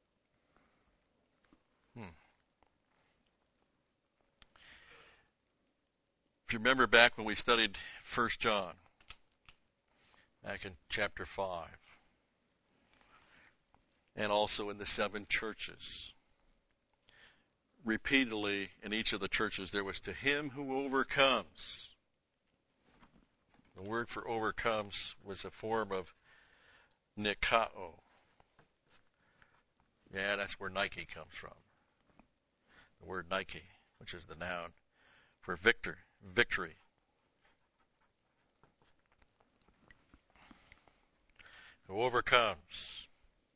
If you remember back when we studied 1 John, back in chapter 5, and also in the 7 churches, repeatedly in each of the churches there was to him who overcomes. The word for overcomes was a form of nikao. Yeah, that's where Nike comes from. The word Nike, which is the noun for victory. Who overcomes.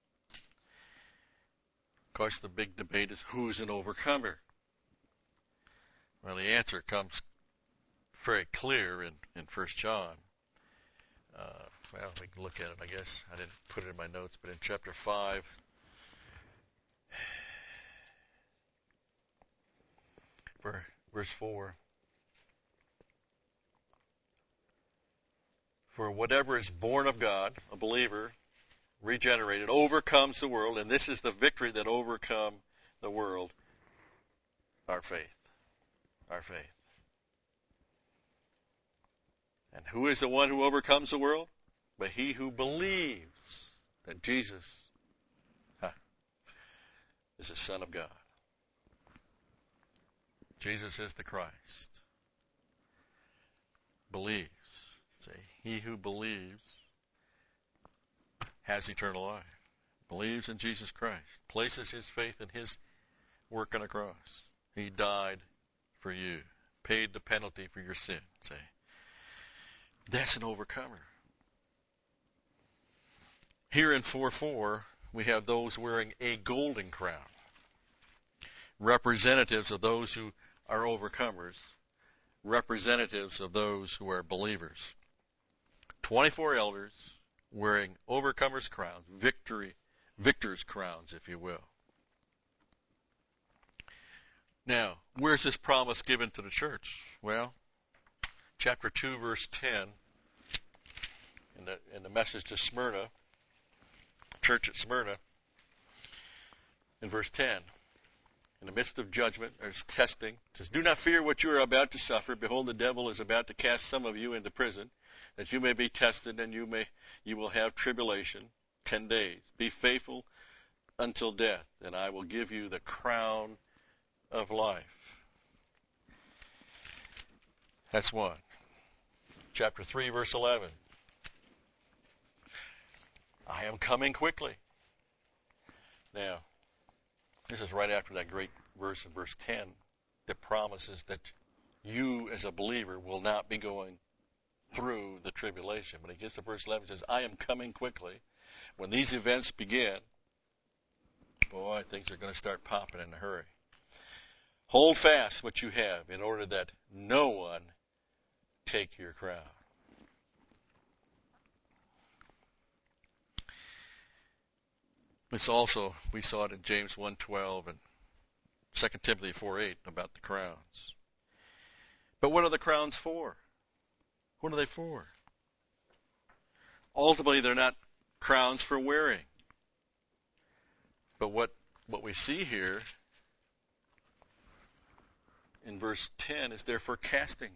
Of course, the big debate is who's an overcomer? Well, the answer comes very clear in 1 John. Well, we can look at it, I guess. I didn't put it in my notes, but in chapter 5, verse 4, for whatever is born of God, a believer, regenerated, overcomes the world, and this is the victory that overcome the world, our faith. Our faith. And who is the one who overcomes the world? But he who believes that Jesus is the Son of God. Jesus is the Christ. Believes. Say, he who believes has eternal life. Believes in Jesus Christ. Places his faith in his work on the cross. He died for you. Paid the penalty for your sin. Say, that's an overcomer. Here in 4:4, we have those wearing a golden crown. Representatives of those who are overcomers. Representatives of those who are believers. 24 elders wearing overcomers' crowns, victors' crowns, if you will. Now, where's this promise given to the church? Well, chapter 2, verse 10, in the message to Smyrna, church at Smyrna, in verse 10, in the midst of judgment, there's testing. It says, do not fear what you are about to suffer. Behold, the devil is about to cast some of you into prison, that you may be tested, and you will have tribulation 10 days. Be faithful until death, and I will give you the crown of life. That's one. Chapter 3, verse 11. I am coming quickly. Now, this is right after that great verse in verse 10 that promises that you as a believer will not be going through the tribulation. But it gets to verse 11, it says, I am coming quickly. When these events begin, boy, things are going to start popping in a hurry. Hold fast what you have in order that no one take your crown. It's also, we saw it in James 1:12 and 2 Timothy 4:8 about the crowns. But what are the crowns for? What are they for? Ultimately, they're not crowns for wearing. But what we see here in verse 10 is they're for casting.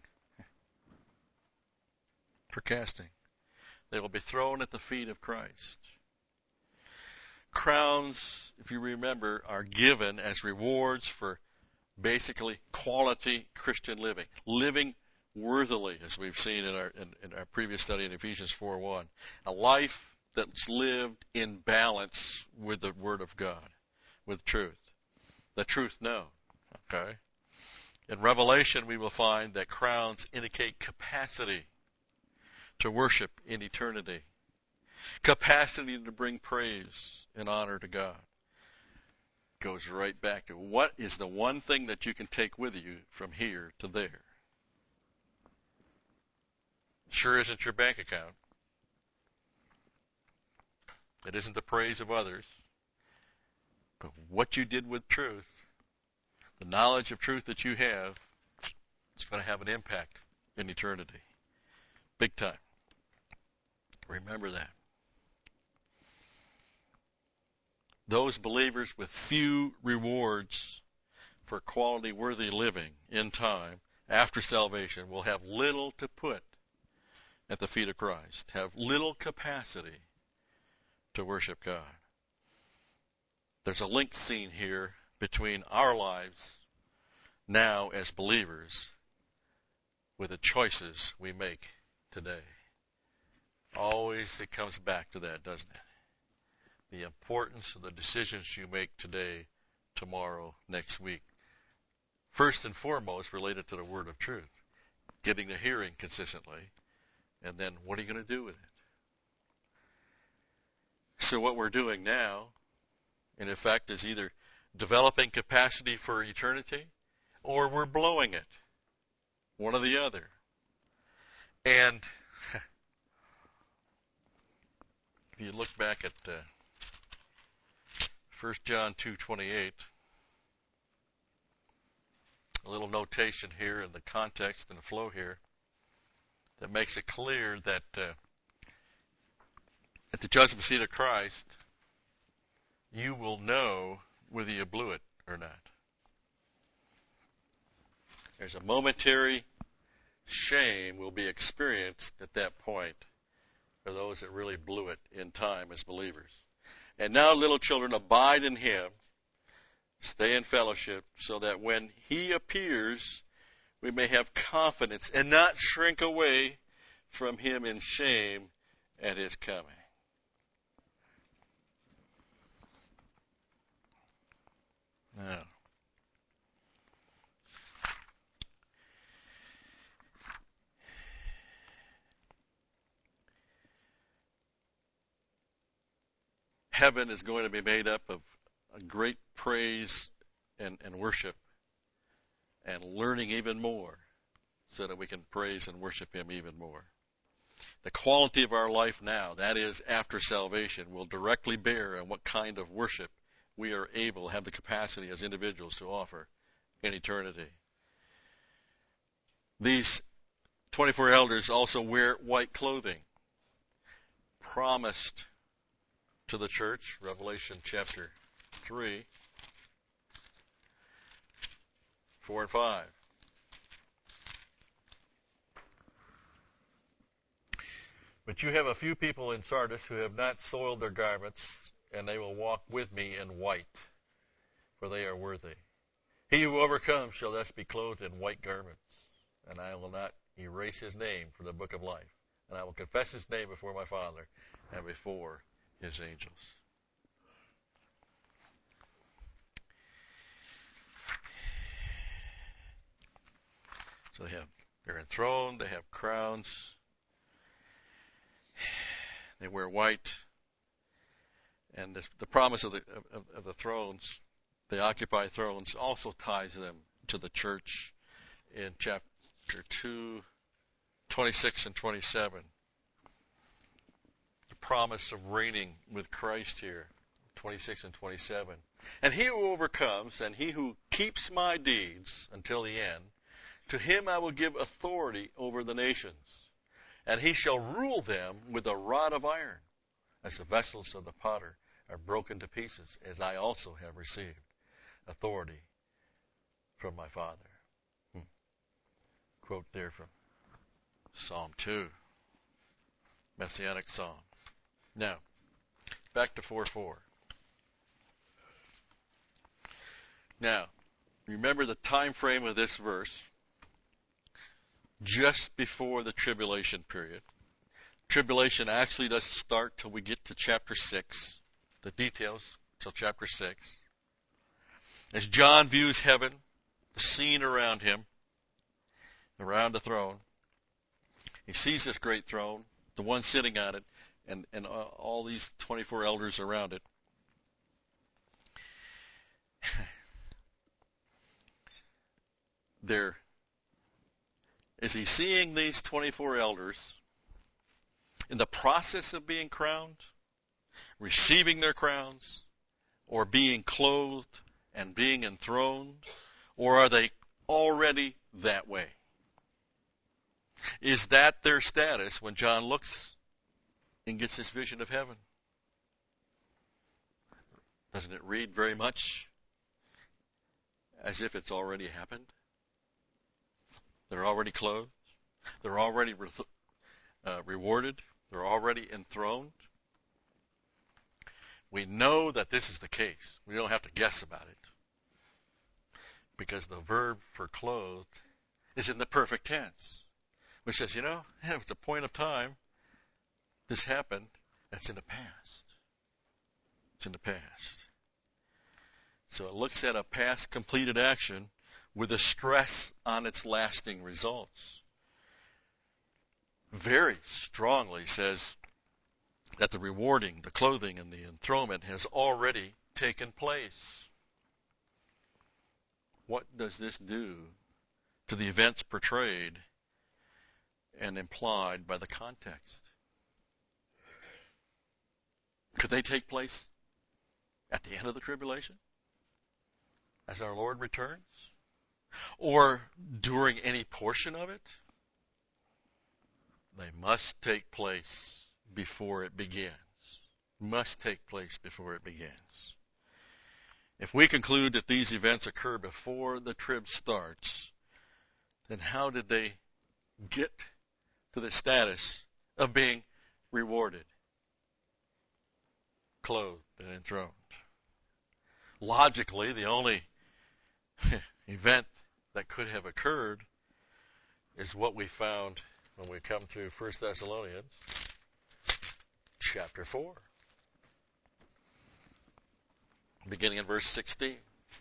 For casting. They will be thrown at the feet of Christ. Crowns, if you remember, are given as rewards for basically quality Christian living. Living worthily, as we've seen in our previous study in Ephesians 4:1. A life that's lived in balance with the Word of God, with truth. The truth known. Okay? In Revelation, we will find that crowns indicate capacity to worship in eternity. Capacity to bring praise and honor to God. Goes right back to what is the one thing that you can take with you from here to there? Sure isn't your bank account. It isn't the praise of others. But what you did with truth, the knowledge of truth that you have, it's going to have an impact in eternity. Big time. Remember that. Those believers with few rewards for quality worthy living in time after salvation will have little to put at the feet of Christ, have little capacity to worship God. There's a link seen here between our lives now as believers with the choices we make today. Always it comes back to that, doesn't it? The importance of the decisions you make today, tomorrow, next week. First and foremost, related to the word of truth. Getting the hearing consistently. And then what are you going to do with it? So what we're doing now, in effect, is either developing capacity for eternity or we're blowing it. One or the other. And if you look back at 1 John 2:28, a little notation here in the context and the flow here that makes it clear that at the judgment seat of Christ, you will know whether you blew it or not. There's a momentary shame will be experienced at that point for those that really blew it in time as believers. And now, little children, abide in Him, stay in fellowship, so that when He appears, we may have confidence and not shrink away from Him in shame at His coming. Now, heaven is going to be made up of a great praise and worship and learning even more so that we can praise and worship Him even more. The quality of our life now, that is after salvation, will directly bear on what kind of worship we are able to have the capacity as individuals to offer in eternity. These 24 elders also wear white clothing, promised to the church, Revelation chapter 3, 4 and 5. But you have a few people in Sardis who have not soiled their garments, and they will walk with me in white, for they are worthy. He who overcomes shall thus be clothed in white garments, and I will not erase his name from the book of life, and I will confess his name before my Father and before His angels. So they're enthroned, they have crowns, they wear white, and the promise of the thrones, they occupy thrones, also ties them to the church in chapter 2, 26 and 27. The promise of reigning with Christ here, 26 and 27. And he who overcomes, and he who keeps my deeds until the end, to him I will give authority over the nations, and he shall rule them with a rod of iron, as the vessels of the potter are broken to pieces, as I also have received authority from my Father. Quote there from Psalm 2, Messianic Psalm. Now, back to 4:4. Now, remember the time frame of this verse, just before the tribulation period. Tribulation actually doesn't start till we get to chapter 6, the details till chapter 6. As John views heaven, the scene around him, around the throne, he sees this great throne, the one sitting on it, and all these 24 elders around it. Is he seeing these 24 elders in the process of being crowned, receiving their crowns, or being clothed and being enthroned, or are they already that way? Is that their status when John looks and gets this vision of heaven? Doesn't it read very much as if it's already happened? They're already clothed. They're already rewarded. They're already enthroned. We know that this is the case. We don't have to guess about it, because the verb for clothed is in the perfect tense, which says, it's a point of time. This happened. That's in the past. It's in the past. So it looks at a past completed action with a stress on its lasting results. Very strongly says that the rewarding, the clothing, and the enthronement has already taken place. What does this do to the events portrayed and implied by the context? Could they take place at the end of the tribulation, as our Lord returns? Or during any portion of it? They must take place before it begins. Must take place before it begins. If we conclude that these events occur before the trib starts, then how did they get to the status of being rewarded, clothed, and enthroned? Logically, the only event that could have occurred is what we found when we come to 1 Thessalonians chapter 4, beginning in verse 16.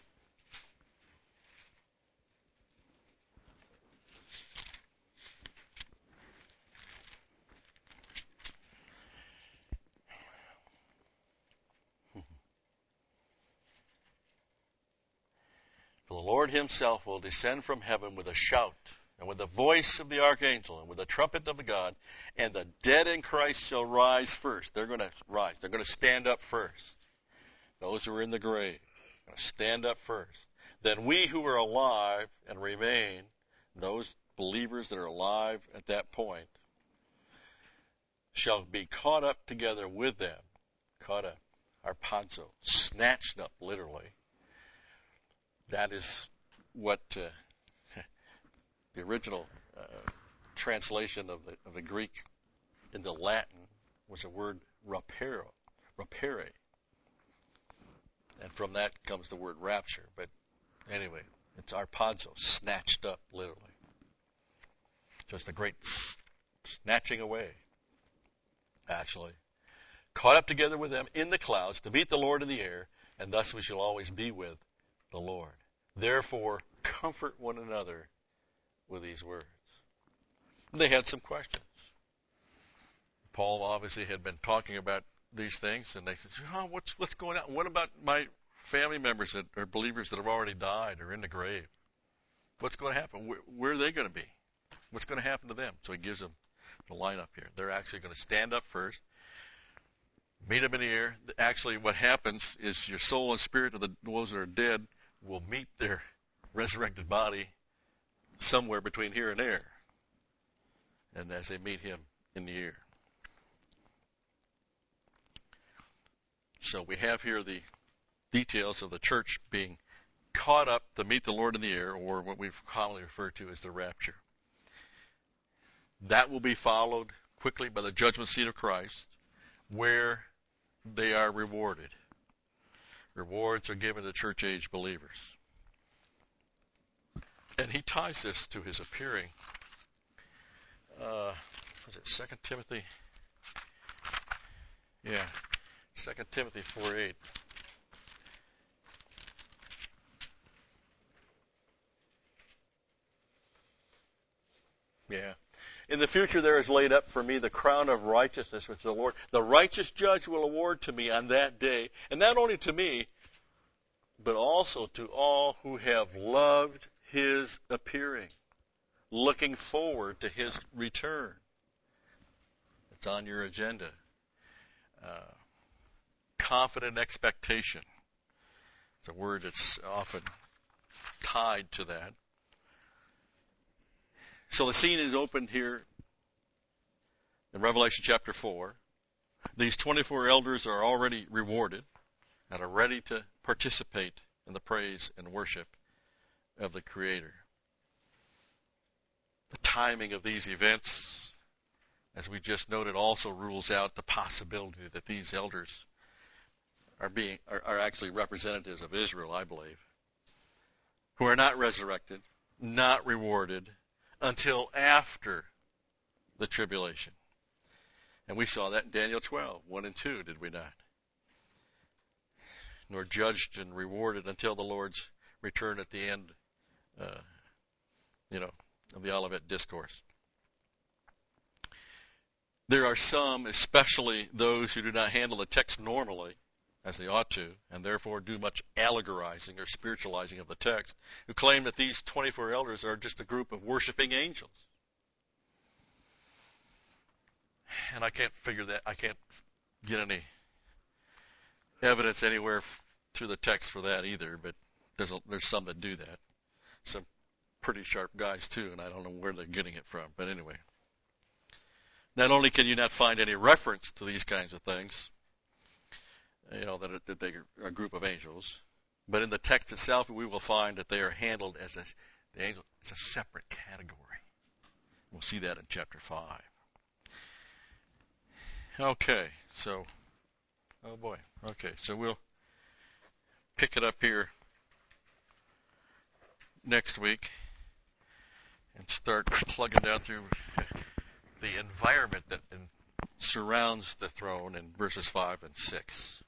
For the Lord himself will descend from heaven with a shout, and with the voice of the archangel, and with the trumpet of the God, and the dead in Christ shall rise first. They're going to rise. They're going to stand up first. Those who are in the grave are going to stand up first. Then we who are alive and remain, those believers that are alive at that point, shall be caught up together with them. Caught up. Harpazo. Snatched up, literally. That is what the original translation of the Greek in the Latin was a word rapere. And from that comes the word rapture. But anyway, it's harpazo, snatched up, literally. Just a great snatching away, actually. Caught up together with them in the clouds to meet the Lord in the air, and thus we shall always be with the Lord. Therefore, comfort one another with these words. And they had some questions. Paul obviously had been talking about these things, and they said, what's going on? What about my family members that are believers that have already died or in the grave? What's going to happen? Where are they going to be? what's going to happen to them. So he gives them the lineup here. They're actually going to stand up first, meet him in the air. Actually, what happens is your soul and spirit of those that are dead will meet their resurrected body somewhere between here and there. And as they meet him in the air. So we have here the details of the church being caught up to meet the Lord in the air, or what we've commonly referred to as the rapture. That will be followed quickly by the judgment seat of Christ, where they are rewarded. Rewards are given to church age believers. And he ties this to his appearing. Was it 2 Timothy? Yeah, 2 Timothy 4:8. Yeah. In the future there is laid up for me the crown of righteousness, which the Lord, the righteous judge, will award to me on that day. And not only to me, but also to all who have loved his appearing, looking forward to his return. It's on your agenda. Confident expectation. It's a word that's often tied to that. So the scene is opened here in Revelation chapter 4. These 24 elders are already rewarded and are ready to participate in the praise and worship of the Creator. The timing of these events, as we just noted, also rules out the possibility that these elders are actually representatives of Israel, I believe, who are not resurrected, not rewarded until after the tribulation. And we saw that in Daniel 12, 1 and 2, did we not? Nor judged and rewarded until the Lord's return at the end, of the Olivet Discourse. There are some, especially those who do not handle the text normally, as they ought to, and therefore do much allegorizing or spiritualizing of the text, who claim that these 24 elders are just a group of worshiping angels. And I can't figure that. I can't get any evidence anywhere through the text for that either, but there's some that do that. Some pretty sharp guys too, and I don't know where they're getting it from. But anyway, not only can you not find any reference to these kinds of things, that they are a group of angels, but in the text itself we will find that they are handled as the angel is a separate category. We'll see that in chapter 5. Okay, so, oh boy, okay, so we'll pick it up here next week and start plugging down through the environment that surrounds the throne in verses 5 and 6.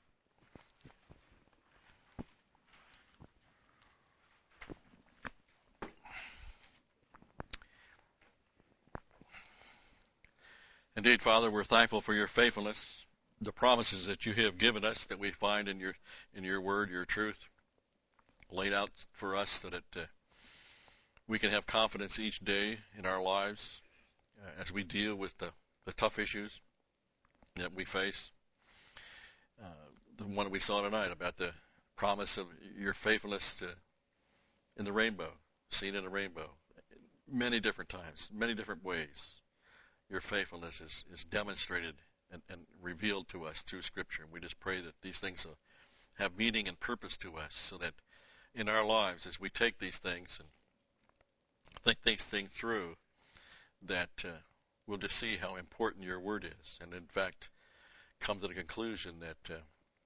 Indeed, Father, we're thankful for your faithfulness, the promises that you have given us that we find in your word, your truth, laid out for us so that we can have confidence each day in our lives as we deal with the tough issues that we face. The one we saw tonight about the promise of your faithfulness in the rainbow, seen in the rainbow, many different times, many different ways. Your faithfulness is demonstrated and revealed to us through Scripture. And we just pray that these things will have meaning and purpose to us so that in our lives, as we take these things and think these things through, that we'll just see how important your word is. And in fact, come to the conclusion that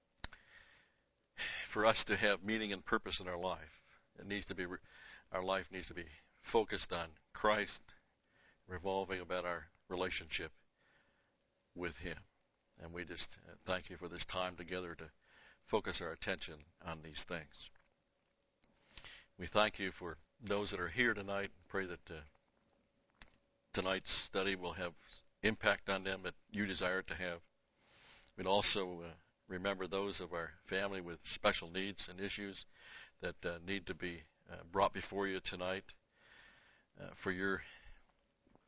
for us to have meaning and purpose in our life, our life needs to be focused on Christ, revolving about our relationship with him. And we just thank you for this time together to focus our attention on these things. We thank you for those that are here tonight. Pray that tonight's study will have impact on them that you desire it to have. We'd also remember those of our family with special needs and issues that need to be brought before you tonight for your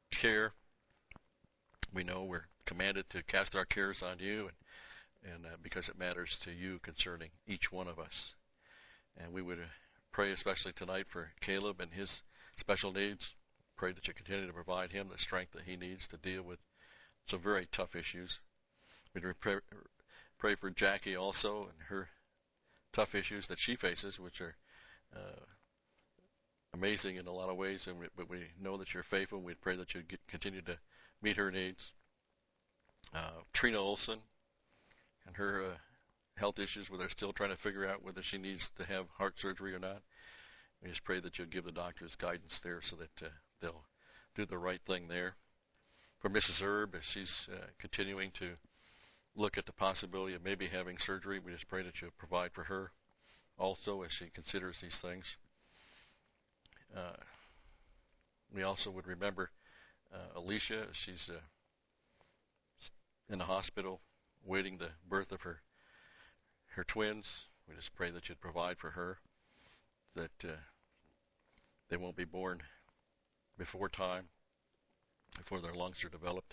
care. We know we're commanded to cast our cares on you, and because it matters to you concerning each one of us. And we would pray especially tonight for Caleb and his special needs. Pray that you continue to provide him the strength that he needs to deal with some very tough issues. We'd pray for Jackie also and her tough issues that she faces, which are amazing in a lot of ways, but we know that you're faithful. We'd pray that you continue to meet her needs. Trina Olson and her health issues, where they're still trying to figure out whether she needs to have heart surgery or not. We just pray that you'll give the doctors guidance there so that they'll do the right thing there. For Mrs. Erb, as she's continuing to look at the possibility of maybe having surgery, we just pray that you'll provide for her also as she considers these things. We also would remember Alicia. She's in the hospital waiting the birth of her twins. We just pray that you'd provide for her, that they won't be born before time, before their lungs are developed.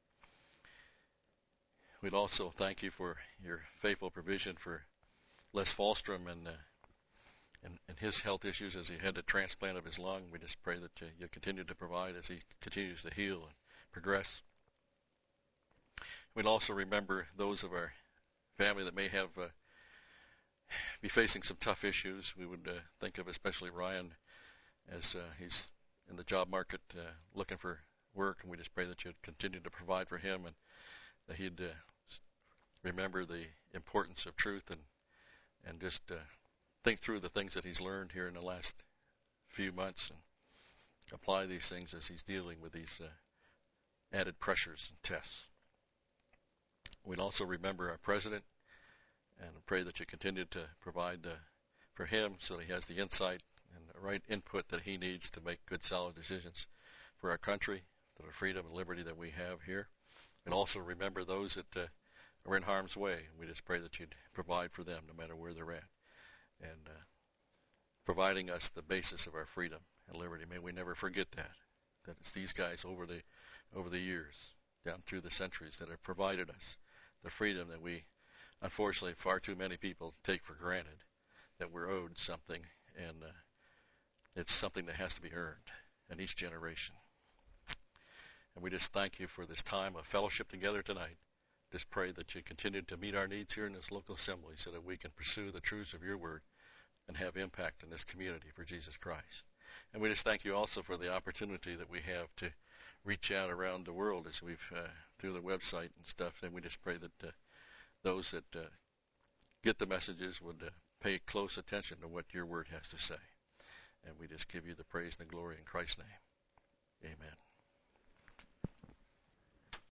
We'd also thank you for your faithful provision for Les Falstrom and his health issues as he had the transplant of his lung. We just pray that you'll continue to provide as he continues to heal and progress. We'd also remember those of our family that may have be facing some tough issues. We would think of especially Ryan as he's in the job market looking for work, and we just pray that you'd continue to provide for him and that he'd remember the importance of truth and just think through the things that he's learned here in the last few months and apply these things as he's dealing with these added pressures and tests. We'd also remember our president and pray that you continue to provide for him so that he has the insight and the right input that he needs to make good, solid decisions for our country, for the freedom and liberty that we have here. And also remember those that are in harm's way. We just pray that you'd provide for them no matter where they're at, and providing us the basis of our freedom and liberty. May we never forget that it's these guys over the years, down through the centuries, that have provided us the freedom that we, unfortunately, far too many people take for granted, that we're owed something, and it's something that has to be earned in each generation. And we just thank you for this time of fellowship together tonight. Just pray that you continue to meet our needs here in this local assembly so that we can pursue the truths of your word and have impact in this community for Jesus Christ. And we just thank you also for the opportunity that we have to reach out around the world as we've through the website and stuff. And we just pray that those that get the messages would pay close attention to what your word has to say. And we just give you the praise and the glory in Christ's name. Amen.